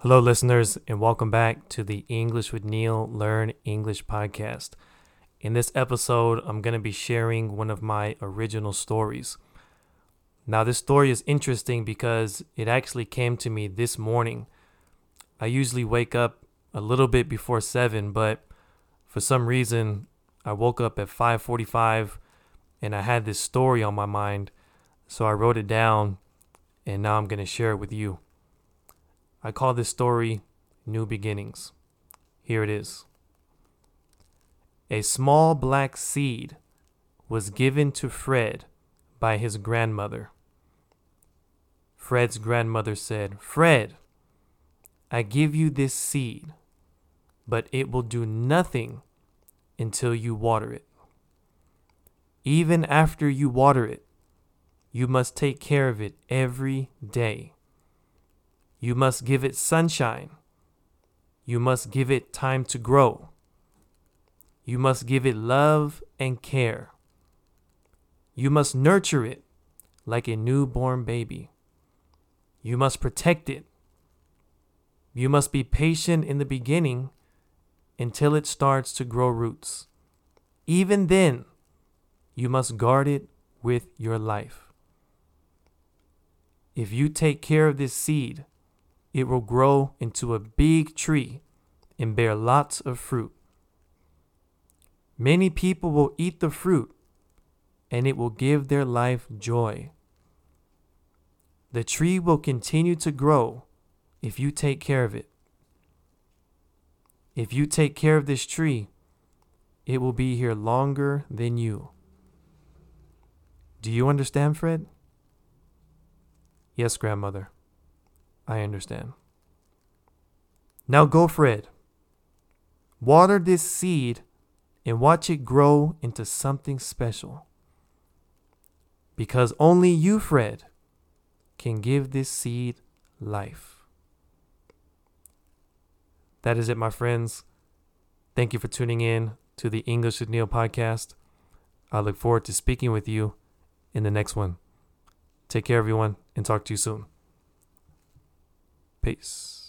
Hello, listeners, and welcome back to the English with Neil Learn English podcast. In this episode, I'm going to be sharing one of my original stories. Now, this story is interesting because it actually came to me this morning. I usually wake up a little bit before 7, but for some reason, I woke up at 5:45 and I had this story on my mind, so I wrote it down and now I'm going to share it with you. I call this story New Beginnings. Here it is. A small black seed was given to Fred by his grandmother. Fred's grandmother said, "Fred, I give you this seed, but it will do nothing until you water it. Even after you water it, you must take care of it every day. You must give it sunshine. You must give it time to grow. You must give it love and care. You must nurture it like a newborn baby. You must protect it. You must be patient in the beginning until it starts to grow roots. Even then, you must guard it with your life. If you take care of this seed, it will grow into a big tree and bear lots of fruit. Many people will eat the fruit, and it will give their life joy. The tree will continue to grow if you take care of it. If you take care of this tree, it will be here longer than you." Do you understand, Fred? Yes, grandmother. I understand. Now go, Fred. Water this seed and watch it grow into something special. Because only you, Fred, can give this seed life. That is it, my friends. Thank you for tuning in to the English with Neil podcast. I look forward to speaking with you in the next one. Take care, everyone, and talk to you soon. Peace.